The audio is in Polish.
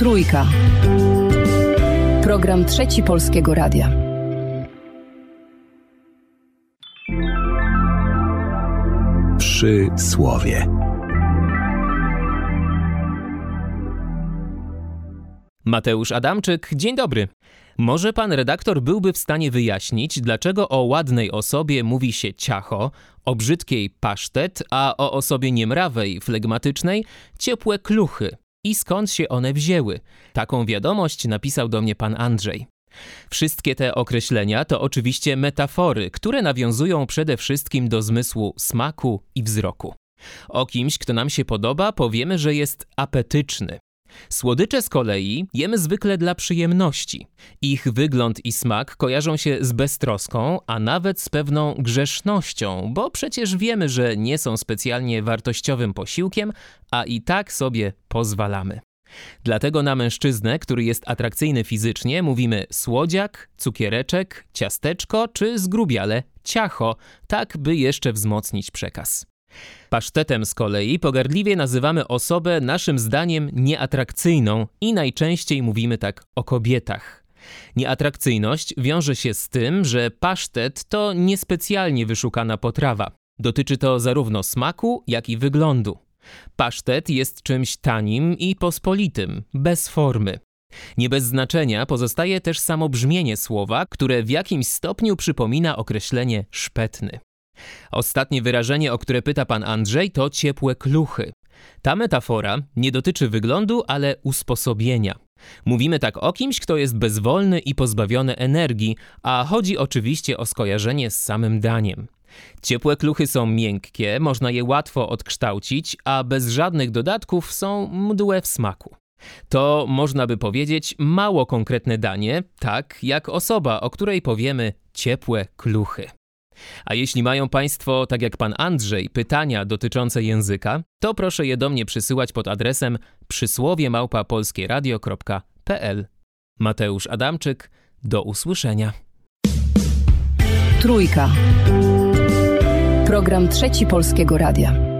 Trójka. Program Trzeci Polskiego Radia. Przysłowie. Mateusz Adamczyk, dzień dobry. Może pan redaktor byłby w stanie wyjaśnić, dlaczego o ładnej osobie mówi się ciacho, o brzydkiej pasztet, a o osobie niemrawej, flegmatycznej ciepłe kluchy i skąd się one wzięły? Taką wiadomość napisał do mnie pan Andrzej. Wszystkie te określenia to oczywiście metafory, które nawiązują przede wszystkim do zmysłu smaku i wzroku. O kimś, kto nam się podoba, powiemy, że jest apetyczny. Słodycze z kolei jemy zwykle dla przyjemności. Ich wygląd i smak kojarzą się z beztroską, a nawet z pewną grzesznością, bo przecież wiemy, że nie są specjalnie wartościowym posiłkiem, a i tak sobie pozwalamy. Dlatego na mężczyznę, który jest atrakcyjny fizycznie, mówimy słodziak, cukiereczek, ciasteczko czy zgrubiale ciacho, tak by jeszcze wzmocnić przekaz. Pasztetem z kolei pogardliwie nazywamy osobę naszym zdaniem nieatrakcyjną i najczęściej mówimy tak o kobietach. Nieatrakcyjność wiąże się z tym, że pasztet to niespecjalnie wyszukana potrawa. Dotyczy to zarówno smaku, jak i wyglądu. Pasztet jest czymś tanim i pospolitym, bez formy. Nie bez znaczenia pozostaje też samo brzmienie słowa, które w jakimś stopniu przypomina określenie szpetny. Ostatnie wyrażenie, o które pyta pan Andrzej, to ciepłe kluchy. Ta metafora nie dotyczy wyglądu, ale usposobienia. Mówimy tak o kimś, kto jest bezwolny i pozbawiony energii, a chodzi oczywiście o skojarzenie z samym daniem. Ciepłe kluchy są miękkie, można je łatwo odkształcić, a bez żadnych dodatków są mdłe w smaku. To, można by powiedzieć, mało konkretne danie, tak jak osoba, o której powiemy ciepłe kluchy. A jeśli mają państwo, tak jak pan Andrzej, pytania dotyczące języka, to proszę je do mnie przysyłać pod adresem przysłowie@polskieradio.pl. Mateusz Adamczyk, do usłyszenia. Trójka. Program Trzeci Polskiego Radia.